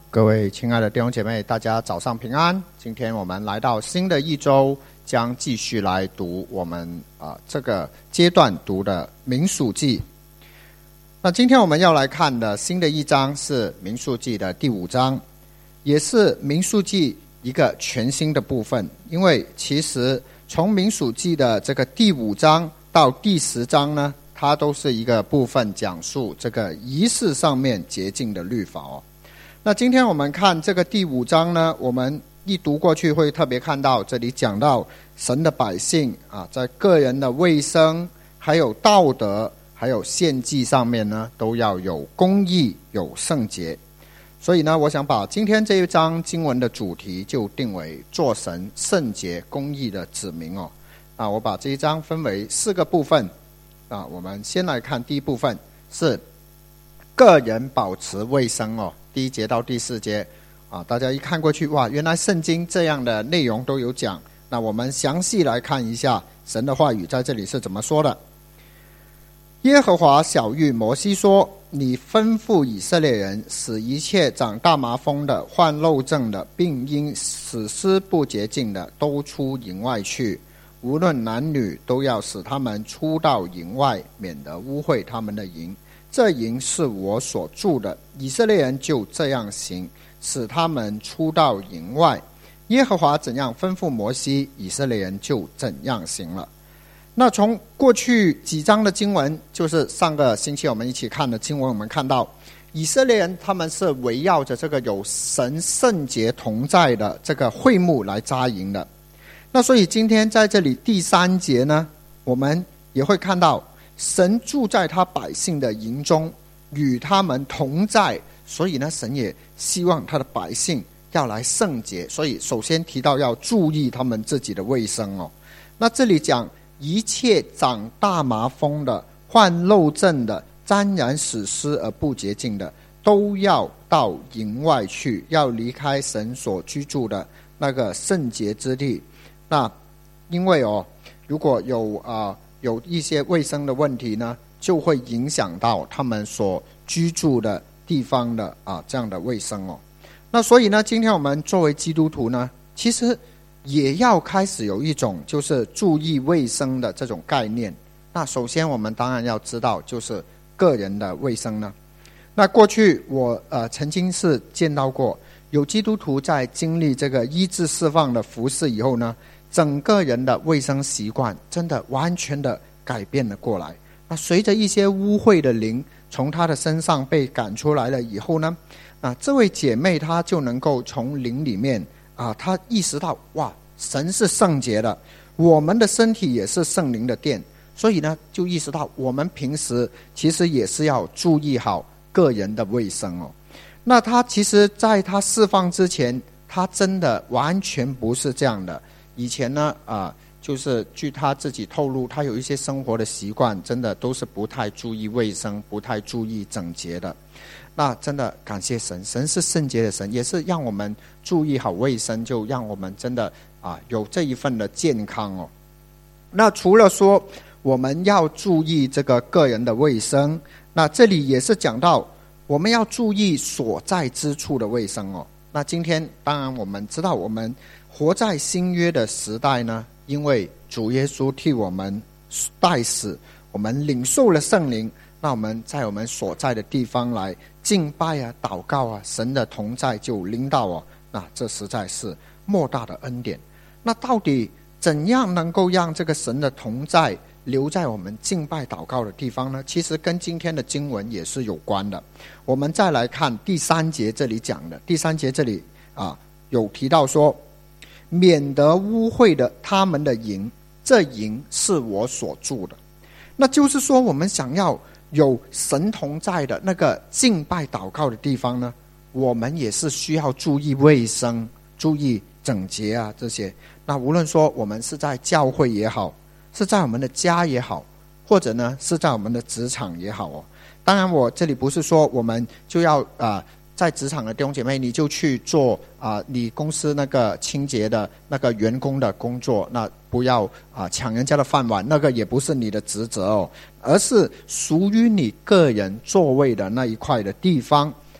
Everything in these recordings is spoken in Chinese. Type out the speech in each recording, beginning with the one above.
各位亲爱的弟兄姐妹，大家早上平安。今天我们来到新的一周，将继续来读我们这个阶段读的民数记。那今天我们要来看的新的一章是民数记的第5章，也是民数记一个全新的部分。因为其实从民数记的这个第5章到第10章呢，它都是一个部分讲述这个仪式上面洁净的律法哦。那今天我们看这个第5章呢，我们一读过去会特别看到这里讲到神的百姓在个人的卫生还有道德还有献祭上面呢，都要有公义有圣洁。所以呢，我想把今天这一章经文的主题就定为做神圣洁公义的子民哦。我把这一章分为4个部分我们先来看第一部分是个人保持卫生哦。第1节到第4节大家一看过去，哇，原来圣经这样的内容都有讲。那我们详细来看一下神的话语在这里是怎么说的。耶和华晓谕摩西说，你吩咐以色列人使一切长大麻风的、患漏症的，并因死尸不洁净的，都出营外去，无论男女，都要使他们出到营外，免得污秽他们的营。这营是我所住的。以色列人就这样行，使他们出到营外。耶和华怎样吩咐摩西，以色列人就怎样行了。那从过去几章的经文，就是上个星期我们一起看的经文，我们看到以色列人他们是围绕着这个有神圣洁同在的这个会幕来扎营的。那所以今天在这里第3节呢，我们也会看到神住在他百姓的营中，与他们同在。所以呢，神也希望他的百姓要来圣洁，所以首先提到要注意他们自己的卫生哦。那这里讲一切长大麻风的、患漏症的、沾染死尸而不洁净的，都要到营外去，要离开神所居住的那个圣洁之地。那因为如果有一些卫生的问题呢，就会影响到他们所居住的地方的这样的卫生哦。那所以呢，今天我们作为基督徒呢，其实也要开始有一种就是注意卫生的这种概念。那首先我们当然要知道就是个人的卫生呢。那过去我曾经是见到过有基督徒在经历这个医治释放的服事以后呢，整个人的卫生习惯真的完全的改变了过来。那随着一些污秽的灵从他的身上被赶出来了以后呢，这位姐妹她就能够从灵里面她意识到，哇，神是圣洁的，我们的身体也是圣灵的殿。所以呢，就意识到我们平时其实也是要注意好个人的卫生哦。那她其实在她释放之前，她真的完全不是这样的。以前呢就是据他自己透露，他有一些生活的习惯真的都是不太注意卫生，不太注意整洁的。那真的感谢神，神是圣洁的神，也是让我们注意好卫生，就让我们真的有这一份的健康哦。那除了说我们要注意这个个人的卫生，那这里也是讲到我们要注意所在之处的卫生哦。那今天当然我们知道，我们活在新约的时代呢，因为主耶稣替我们代死，我们领受了圣灵，那我们在我们所在的地方来敬拜祷告神的同在就临到那这实在是莫大的恩典。那到底怎样能够让这个神的同在留在我们敬拜祷告的地方呢？其实跟今天的经文也是有关的。我们再来看第3节这里讲的，第3节这里有提到说，免得污秽的他们的营，这营是我所住的。那就是说，我们想要有神同在的那个敬拜祷告的地方呢，我们也是需要注意卫生，注意整洁这些。那无论说我们是在教会也好，是在我们的家也好，或者呢是在我们的职场也好当然我这里不是说我们就要在职场的弟兄姐妹你就去做你公司那个清洁的那个员工的工作，那不要抢人家的饭碗，那个也不是你的职责而是属于你个人座位的那一块的地方，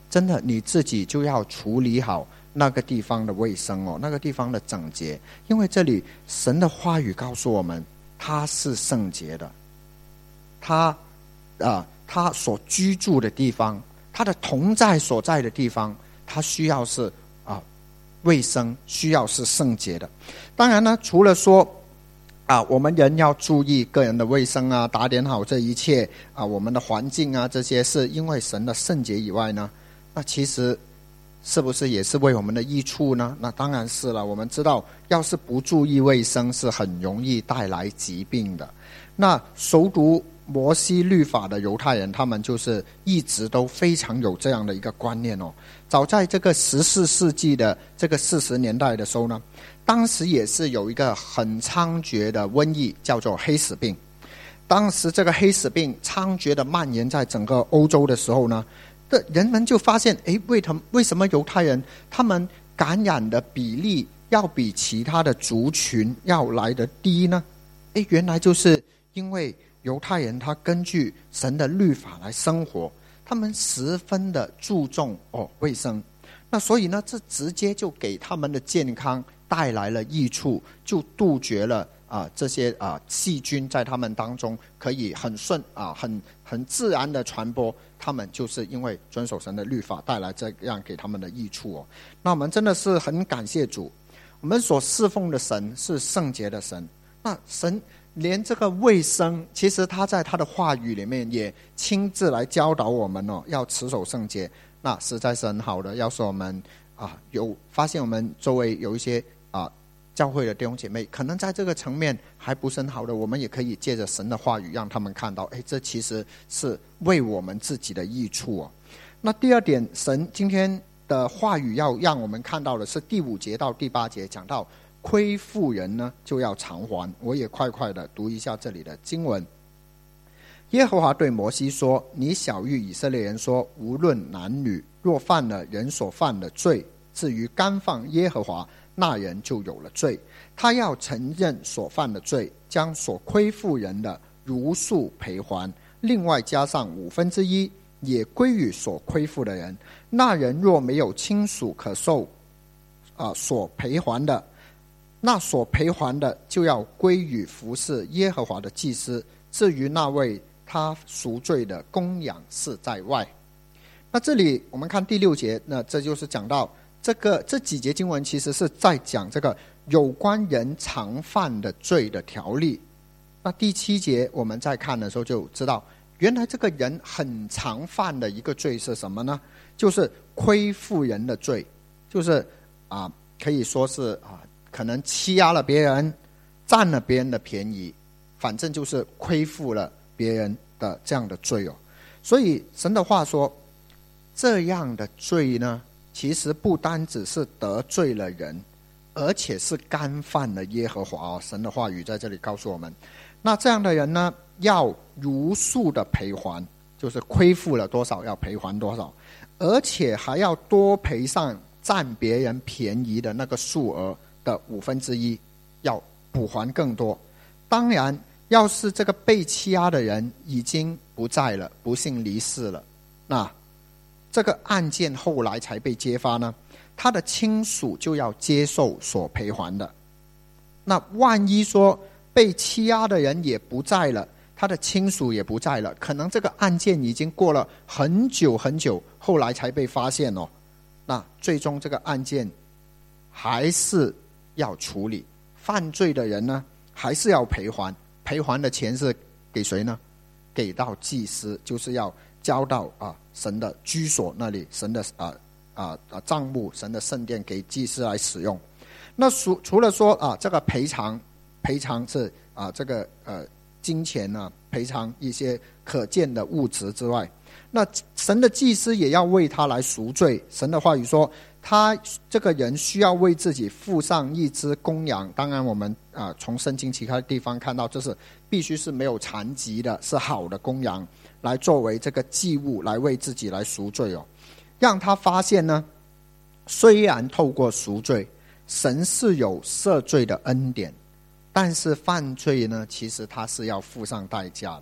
真的你自己就要处理好那个地方的卫生哦，那个地方的整洁，因为这里神的话语告诉我们，他是圣洁的，他所居住的地方，他的同在所在的地方，他需要是卫生，需要是圣洁的。当然呢，除了说我们人要注意个人的卫生啊，打点好这一切我们的环境啊，这些是因为神的圣洁以外呢，那其实是不是也是为我们的益处呢？那当然是了。我们知道，要是不注意卫生，是很容易带来疾病的。那熟读摩西律法的犹太人，他们就是一直都非常有这样的一个观念哦。早在这个14世纪的这个40年代的时候呢，当时也是有一个很猖獗的瘟疫，叫做黑死病。当时这个黑死病猖獗的蔓延在整个欧洲的时候呢，人们就发现，为什么犹太人他们感染的比例要比其他的族群要来得低呢？原来就是因为犹太人他根据神的律法来生活，他们十分的注重卫生，那所以呢，这直接就给他们的健康带来了益处，就杜绝了这些细菌在他们当中可以很自然的传播，他们就是因为遵守神的律法带来这样给他们的益处哦。那我们真的是很感谢主，我们所侍奉的神是圣洁的神，那神连这个卫生，其实他在他的话语里面也亲自来教导我们哦，要持守圣洁，那实在是很好的。要是我们有发现我们周围有一些教会的弟兄姐妹可能在这个层面还不是很好的，我们也可以借着神的话语让他们看到，这其实是为我们自己的益处哦。那第二点，神今天的话语要让我们看到的是第5节到第8节，讲到亏负人呢就要偿还。我也快的读一下这里的经文。耶和华对摩西说，你晓谕以色列人说，无论男女，若犯了人所犯的罪，至于干犯耶和华，那人就有了罪。他要承认所犯的罪，将所亏负人的如数赔还，另外加上1/5，也归于所亏负的人。那人若没有亲属可受所赔还的，那所赔还的就要归于服侍耶和华的祭司，至于那位他赎罪的公羊是在外。那这里我们看第6节，那这就是讲到这几节经文其实是在讲这个有关人常犯的罪的条例。那第7节我们在看的时候就知道，原来这个人很常犯的一个罪是什么呢？就是亏负人的罪，就是可以说是可能欺压了别人，占了别人的便宜，反正就是亏负了别人的这样的罪哦。所以神的话说，这样的罪呢，其实不单只是得罪了人，而且是干犯了耶和华哦。神的话语在这里告诉我们，那这样的人呢，要如数的赔还，就是亏负了多少要赔还多少，而且还要多赔上占别人便宜的那个数额的1/5，要补还更多。当然要是这个被欺压的人已经不在了，不幸离世了，那这个案件后来才被揭发呢，他的亲属就要接受所赔还的。那万一说被欺压的人也不在了，他的亲属也不在了，可能这个案件已经过了很久很久，后来才被发现哦，那最终这个案件还是要处理，犯罪的人呢还是要赔还，赔还的钱是给谁呢？给到祭司，就是要交到神的居所那里，神的帐幕，神的圣殿给祭司来使用。那除了说这个赔偿是这个金钱赔偿一些可见的物质之外，那神的祭司也要为他来赎罪。神的话语说，他这个人需要为自己付上一只公羊。当然我们从圣经其他地方看到，这是必须是没有残疾的，是好的公羊，来作为这个祭物，来为自己来赎罪哦。让他发现呢，虽然透过赎罪，神是有赦罪的恩典，但是犯罪呢，其实他是要付上代价的。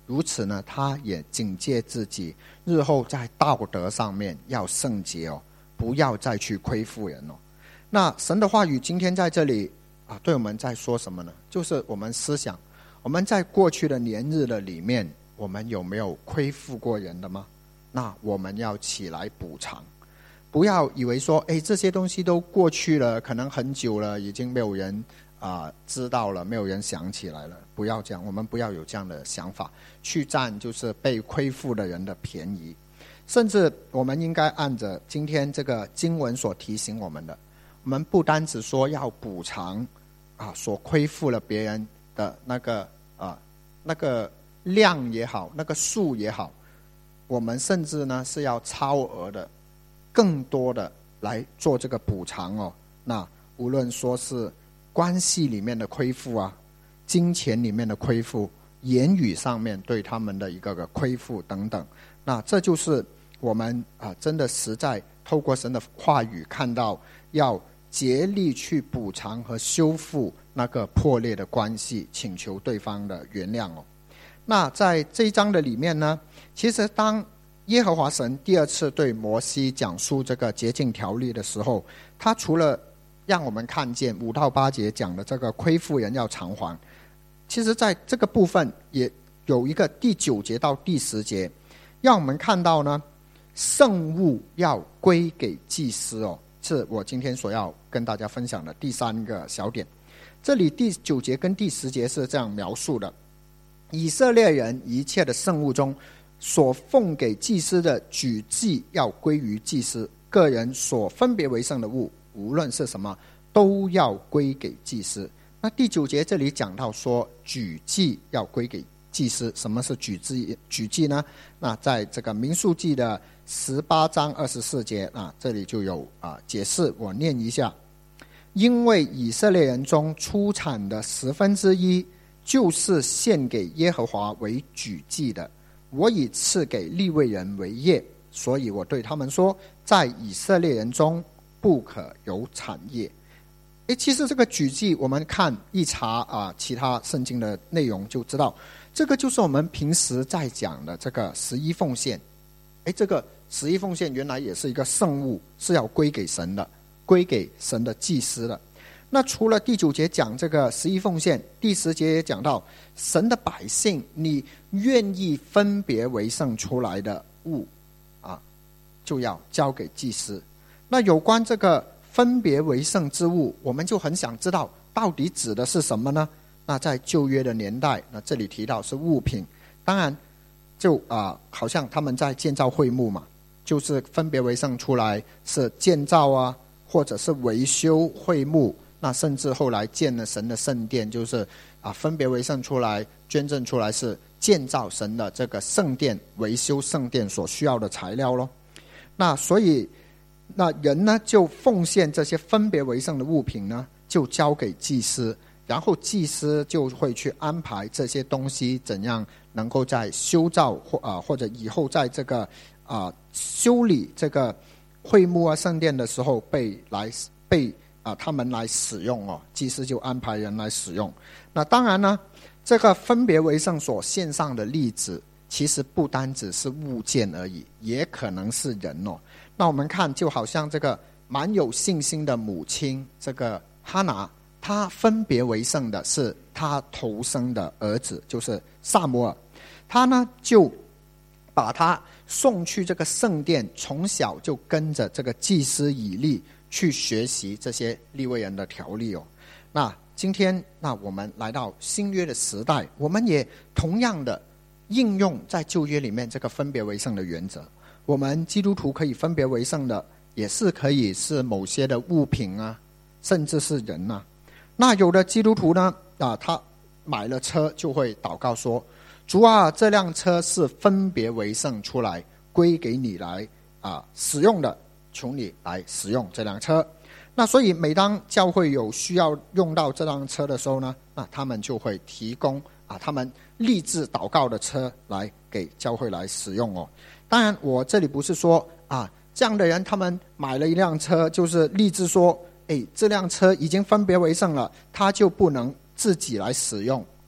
如此呢，他也警戒自己，日后在道德上面要圣洁哦，不要再去亏负人哦。那神的话语今天在这里对我们在说什么呢？就是我们思想，我们在过去的年日的里面，我们有没有亏负过人的吗？那我们要起来补偿，不要以为说这些东西都过去了，可能很久了，已经没有人知道了，没有人想起来了。不要这样，我们不要有这样的想法，去占就是被亏负的人的便宜。甚至我们应该按着今天这个经文所提醒我们的，我们不单只说要补偿所亏负了别人的那个量也好，那个数也好，我们甚至呢是要超额的，更多的来做这个补偿哦。那无论说是关系里面的亏负金钱里面的亏负，言语上面对他们的一个亏负等等，那这就是我们真的实在透过神的话语看到，要竭力去补偿和修复那个破裂的关系，请求对方的原谅哦。那在这一章的里面呢，其实当耶和华神第二次对摩西讲述这个洁净条例的时候，他除了让我们看见5到8节讲的这个亏负人要偿还，其实在这个部分也有一个第9节到第10节，让我们看到呢，圣物要归给祭司哦，是我今天所要跟大家分享的第3个小点。这里第9节跟第10节是这样描述的：以色列人一切的圣物中所奉给祭司的举祭要归于祭司，个人所分别为圣的物，无论是什么，都要归给祭司。那第9节这里讲到说举祭要归给祭司，什么是举祭呢？那在这个民数记的18章24节这里就有解释，我念一下：因为以色列人中出产的1/10就是献给耶和华为举祭的，我已赐给利未人为业，所以我对他们说，在以色列人中不可有产业。其实这个举祭我们看一查其他圣经的内容就知道，这个就是我们平时在讲的这个11奉献。这个11奉献原来也是一个圣物，是要归给神的，归给神的祭司的。那除了第9节讲这个11奉献，第10节也讲到神的百姓，你愿意分别为圣出来的物就要交给祭司。那有关这个分别为圣之物，我们就很想知道到底指的是什么呢？那在旧约的年代，那这里提到是物品，当然就好像他们在建造会幕嘛，就是分别为圣出来是建造或者是维修会幕，那甚至后来建了神的圣殿，就是分别为圣出来捐赠出来是建造神的这个圣殿，维修圣殿所需要的材料咯。那所以那人呢就奉献这些分别为圣的物品呢，就交给祭司，然后祭司就会去安排这些东西怎样能够在修造或者以后在这个修理这个会幕圣殿的时候被他们来使用祭司就安排人来使用。那当然呢，这个分别为圣所献上的例子，其实不单只是物件而已，也可能是人那我们看，就好像这个蛮有信心的母亲，这个哈拿，她分别为圣的是她头生的儿子，就是撒母耳。她呢就把他送去这个圣殿，从小就跟着这个祭司以利去学习这些利未人的条例那今天我们来到新约的时代，我们也同样的应用在旧约里面这个分别为圣的原则。我们基督徒可以分别为圣的，也是可以是某些的物品甚至是人那有的基督徒呢他买了车就会祷告说，主这辆车是分别为圣出来归给你来使用的，求你来使用这辆车。那所以每当教会有需要用到这辆车的时候呢，那他们就会提供他们立志祷告的车来给教会来使用当然我这里不是说这样的人他们买了一辆车就是立志说这辆车已经分别为圣了，他就不能自己来使用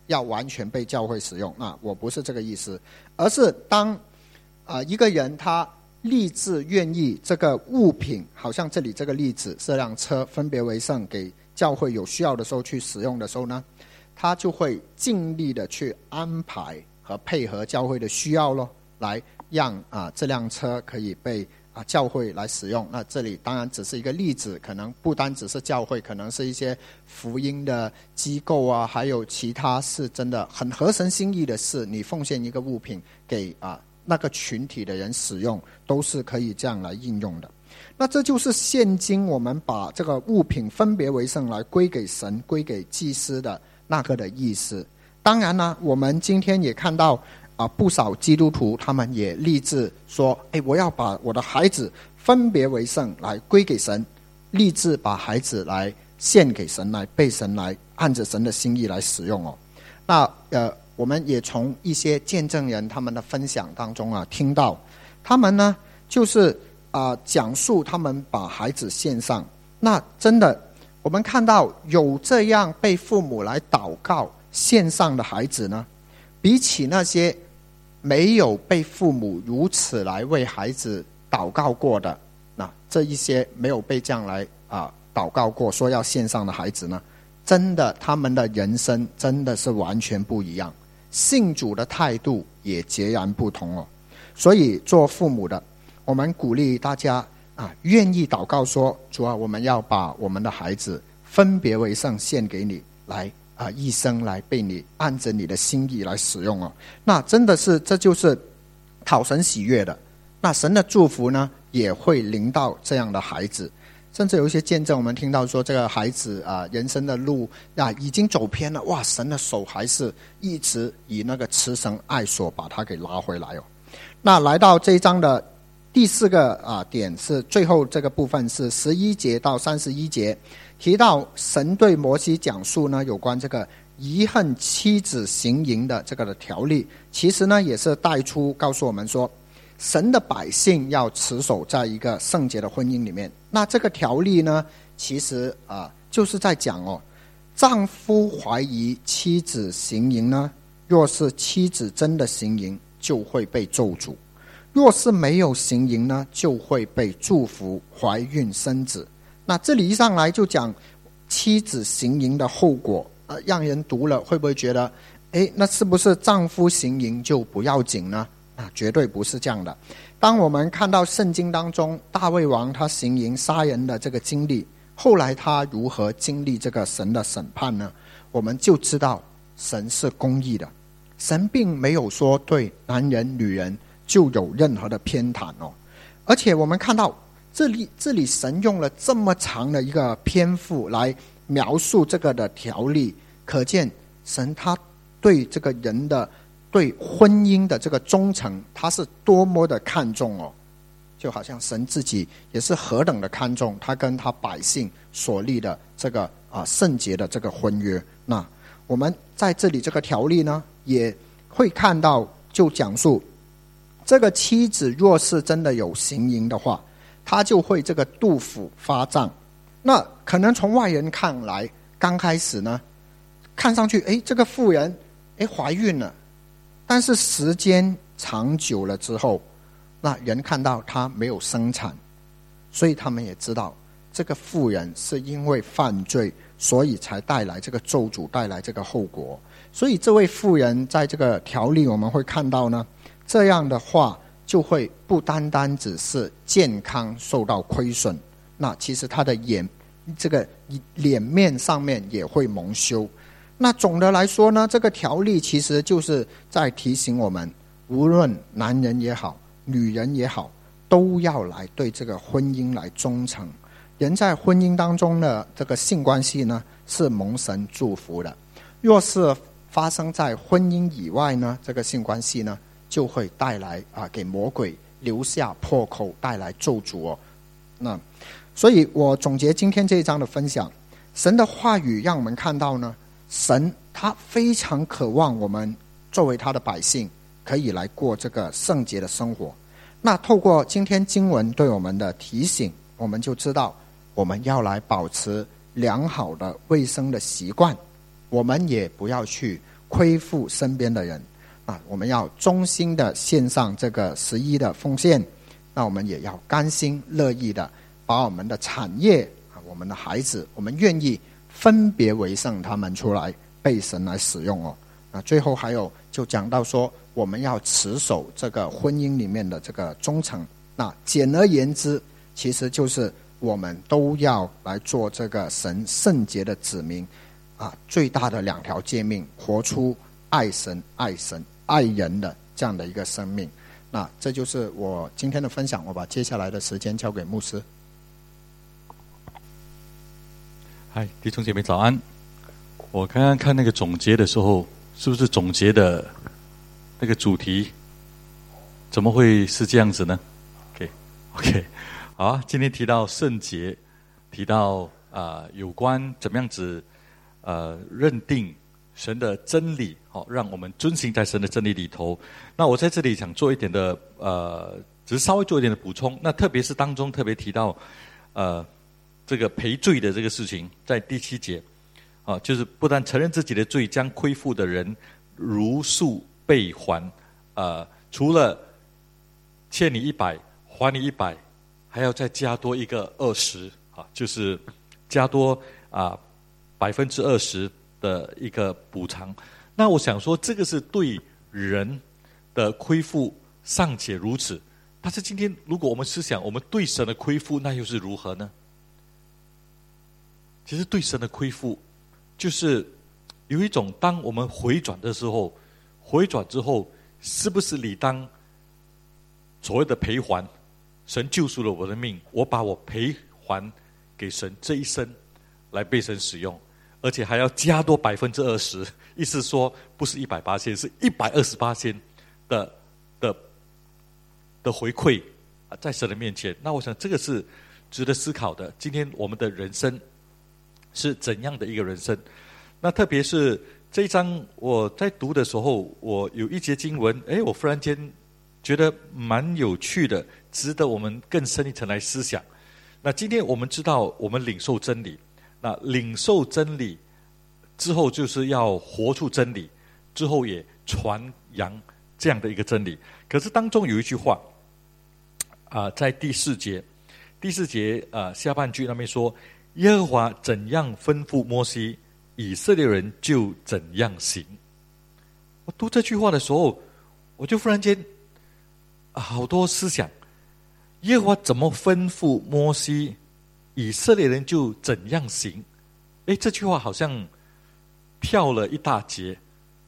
要完全被教会使用。那我不是这个意思，而是当一个人他立志愿意这个物品，好像这里这个例子，这辆车分别为圣，给教会有需要的时候去使用的时候呢，他就会尽力的去安排和配合教会的需要咯，来让这辆车可以被教会来使用。那这里当然只是一个例子，可能不单只是教会，可能是一些福音的机构还有其他是真的很合神心意的事，你奉献一个物品给那个群体的人使用，都是可以这样来应用的。那这就是现今我们把这个物品分别为圣来归给神，归给祭司的那个的意思。当然呢，我们今天也看到不少基督徒他们也立志说，我要把我的孩子分别为圣来归给神，立志把孩子来献给神，来被神来按着神的心意来使用那我们也从一些见证人他们的分享当中听到，他们呢就是讲述他们把孩子献上。那真的我们看到有这样被父母来祷告献上的孩子呢，比起那些没有被父母如此来为孩子祷告过的，那这一些没有被这样来祷告过说要献上的孩子呢，真的他们的人生真的是完全不一样，信主的态度也截然不同所以做父母的，我们鼓励大家愿意祷告说，主啊，我们要把我们的孩子分别为圣献给你，来一生来被你按着你的心意来使用那真的是这就是讨神喜悦的。那神的祝福呢也会临到这样的孩子。甚至有一些见证我们听到说，这个孩子人生的路已经走偏了，哇，神的手还是一直以那个慈绳爱索把他给拉回来那来到这一章的第4个点，是最后这个部分，是11节到31节，提到神对摩西讲述呢有关这个遗恨妻子行淫的这个的条例，其实呢也是带出告诉我们说，神的百姓要持守在一个圣洁的婚姻里面。那这个条例呢其实就是在讲丈夫怀疑妻子行淫呢，若是妻子真的行淫，就会被咒诅；若是没有行淫呢，就会被祝福，怀孕生子。那这里一上来就讲妻子行淫的后果，让人读了会不会觉得那是不是丈夫行淫就不要紧呢？绝对不是这样的。当我们看到圣经当中大卫王他行淫杀人的这个经历，后来他如何经历这个神的审判呢，我们就知道神是公义的，神并没有说对男人女人就有任何的偏袒而且我们看到这里神用了这么长的一个篇幅来描述这个的条例，可见神他对这个人的对婚姻的这个忠诚，他是多么的看重就好像神自己也是何等的看重他跟他百姓所立的这个圣洁的这个婚约。那我们在这里这个条例呢也会看到，就讲述这个妻子若是真的有行淫的话，他就会这个肚腹发胀。那可能从外人看来，刚开始呢看上去这个妇人怀孕了，但是时间长久了之后，那人看到她没有生产，所以他们也知道这个妇人是因为犯罪，所以才带来这个咒诅，带来这个后果。所以这位妇人在这个条例我们会看到呢，这样的话就会不单单只是健康受到亏损，那其实她的这个脸面上面也会蒙羞。那总的来说呢，这个条例其实就是在提醒我们，无论男人也好女人也好，都要来对这个婚姻来忠诚。人在婚姻当中的这个性关系呢是蒙神祝福的，若是发生在婚姻以外呢，这个性关系呢就会带来给魔鬼留下破口，带来咒诅那所以我总结今天这一章的分享，神的话语让我们看到呢，神他非常渴望我们作为他的百姓可以来过这个圣洁的生活。那透过今天经文对我们的提醒，我们就知道我们要来保持良好的卫生的习惯，我们也不要去亏负身边的人啊，我们要衷心的献上这个11的奉献，那我们也要甘心乐意的把我们的产业啊，我们的孩子，我们愿意分别为圣他们出来被神来使用哦。那最后还有就讲到说，我们要持守这个婚姻里面的这个忠诚。那简而言之，其实就是我们都要来做这个神圣洁的子民啊，最大的2条诫命，活出爱神、爱人的这样的一个生命。那这就是我今天的分享，我把接下来的时间交给牧师。 嗨，弟兄姐妹早安。我刚刚看那个总结的时候，是不是总结的那个主题怎么会是这样子呢？ OK， 好啊，今天提到圣洁，提到有关怎么样子认定神的真理，让我们遵行在神的真理里头。那我在这里想做一点的只是稍微做一点的补充。那特别是当中特别提到这个赔罪的这个事情，在第7节就是不但承认自己的罪，将亏负的人如数备还。除了欠你100还你100，还要再加多一个20就是加多20%的一个补偿。那我想说，这个是对人的亏负尚且如此，但是今天如果我们思想我们对神的亏负，那又是如何呢？其实对神的亏负就是有一种，当我们回转的时候，回转之后是不是理当所谓的赔还？神救赎了我的命，我把我赔还给神，这一生来被神使用，而且还要加多20%，意思说不是180%，是128%的回馈在神的面前。那我想这个是值得思考的。今天我们的人生是怎样的一个人生？那特别是这一章我在读的时候，我有一节经文，我忽然间觉得蛮有趣的，值得我们更深一层来思想。那今天我们知道我们领受真理，那领受真理之后就是要活出真理，之后也传扬这样的一个真理。可是当中有一句话在第4节下半句那边说，耶和华怎样吩咐摩西，以色列人就怎样行。我读这句话的时候，我就忽然间好多思想。耶和华怎么吩咐摩西，以色列人就怎样行。这句话好像跳了一大截。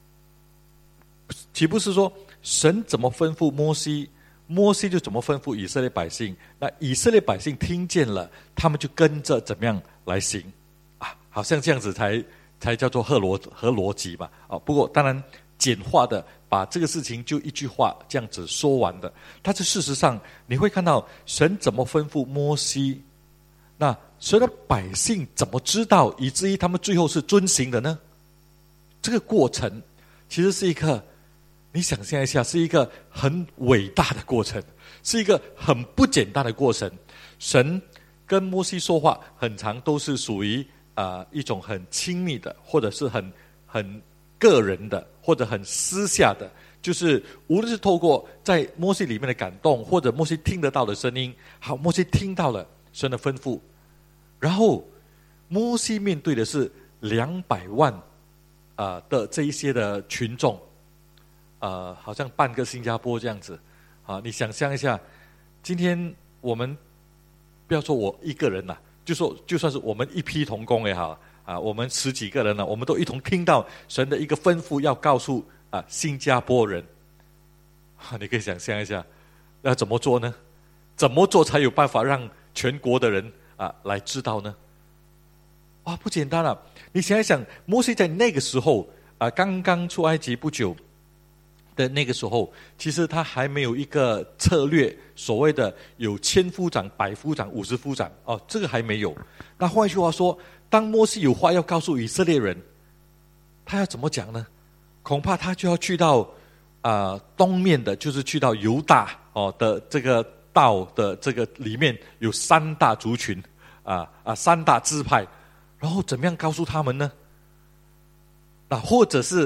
岂不是说神怎么吩咐摩西，摩西就怎么吩咐以色列百姓，那以色列百姓听见了，他们就跟着怎么样来行好像这样子才叫做合逻辑吧。不过当然简化的把这个事情就一句话这样子说完的。但是事实上你会看到神怎么吩咐摩西，那神的百姓怎么知道，以至于他们最后是遵行的呢？这个过程其实是一个，你想象一下，是一个很伟大的过程，是一个很不简单的过程。神跟摩西说话很常都是属于一种很亲密的，或者是很个人的，或者很私下的，就是无论是透过在摩西里面的感动，或者摩西听得到的声音，好，摩西听到了神的吩咐，然后摩西面对的是200万的这一些的群众，好像半个新加坡这样子你想象一下，今天我们不要说我一个人就算是我们一批同工也好我们10几个人我们都一同听到神的一个吩咐，要告诉新加坡人你可以想象一下要怎么做呢？怎么做才有办法让全国的人来知道呢？不简单了。你想一想，摩西在那个时候刚刚出埃及不久的那个时候，其实他还没有一个策略，所谓的有1000夫长、100夫长、50夫长这个还没有。那换句话说，当摩西有话要告诉以色列人，他要怎么讲呢？恐怕他就要去到东面的，就是去到犹大的这个道的这个里面有3大族群3大支派，然后怎么样告诉他们呢？或者是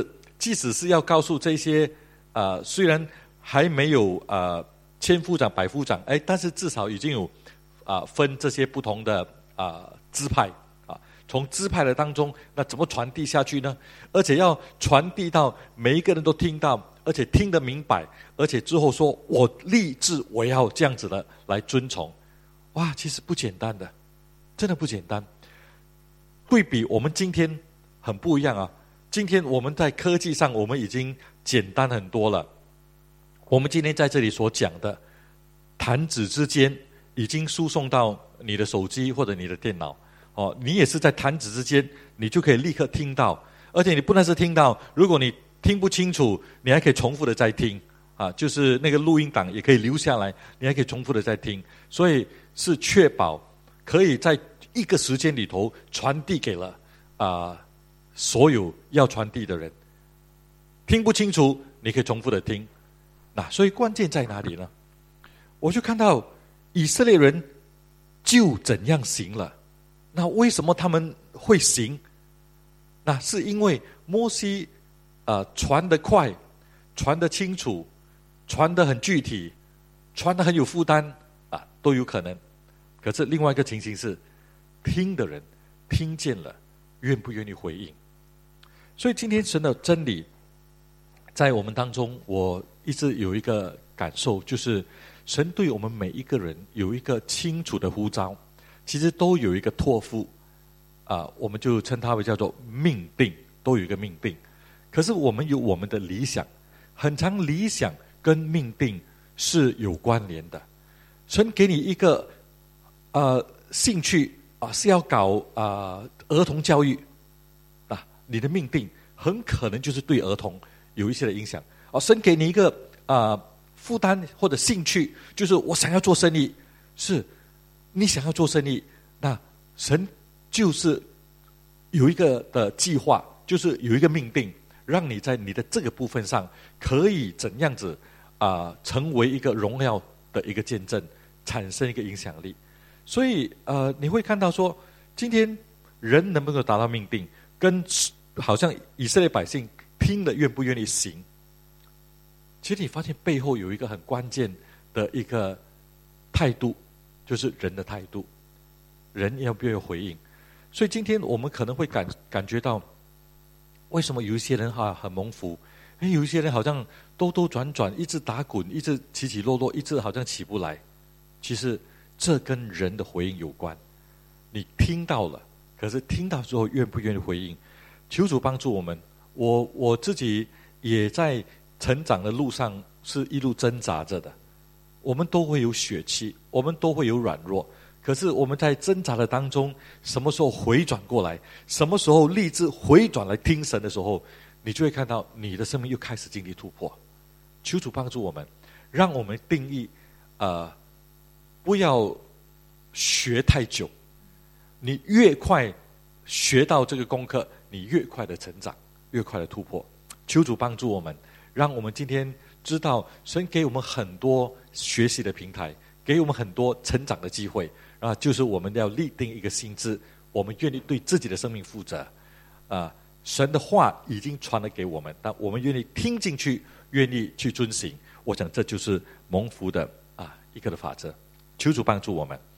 即使是要告诉这些虽然还没有千夫长百夫长，但是至少已经有分这些不同的支派从支派的当中，那怎么传递下去呢？而且要传递到每一个人都听到，而且听得明白，而且之后说我立志我要这样子的来遵从。哇，其实不简单的，真的不简单。对比我们今天很不一样啊！今天我们在科技上我们已经简单很多了。我们今天在这里所讲的，弹指之间已经输送到你的手机或者你的电脑。你也是在弹指之间，你就可以立刻听到，而且你不但是听到，如果你听不清楚，你还可以重复的再听就是那个录音档也可以留下来，你还可以重复的再听，所以是确保可以在一个时间里头传递给了所有要传递的人。听不清楚，你可以重复的听。那所以关键在哪里呢？我就看到以色列人就怎样行了。那为什么他们会行？那是因为摩西传得快，传得清楚，传得很具体，传得很有负担都有可能。可是另外一个情形是，听的人听见了，愿不愿意回应？所以今天神的真理在我们当中，我一直有一个感受，就是神对我们每一个人有一个清楚的呼召，其实都有一个托付我们就称它为叫做命定，都有一个命定。可是我们有我们的理想，很常理想跟命定是有关联的。神给你一个兴趣是要搞儿童教育你的命定很可能就是对儿童有一些的影响。神给你一个负担或者兴趣，就是我想要做生意，是你想要做生意，那神就是有一个的计划，就是有一个命定，让你在你的这个部分上可以怎样子成为一个荣耀的一个见证，产生一个影响力。所以你会看到说，今天人能不能达到命定，跟好像以色列百姓听了愿不愿意行，其实你发现背后有一个很关键的一个态度，就是人的态度，人要不要回应。所以今天我们可能会感觉到，为什么有一些人很蒙福，有一些人好像兜兜转转，一直打滚，一直起起落落，一直好像起不来。其实这跟人的回应有关。你听到了，可是听到之后愿不愿意回应？求主帮助我们。我自己也在成长的路上是一路挣扎着的。我们都会有血气，我们都会有软弱，可是我们在挣扎的当中，什么时候回转过来，什么时候立志回转来听神的时候，你就会看到你的生命又开始经历突破。求主帮助我们，让我们定义不要学太久，你越快学到这个功课，你越快的成长，越快的突破。求主帮助我们，让我们今天知道神给我们很多学习的平台，给我们很多成长的机会就是我们要立定一个心志，我们愿意对自己的生命负责神的话已经传了给我们，但我们愿意听进去，愿意去遵行。我想这就是蒙福的一个的法则。求主帮助我们。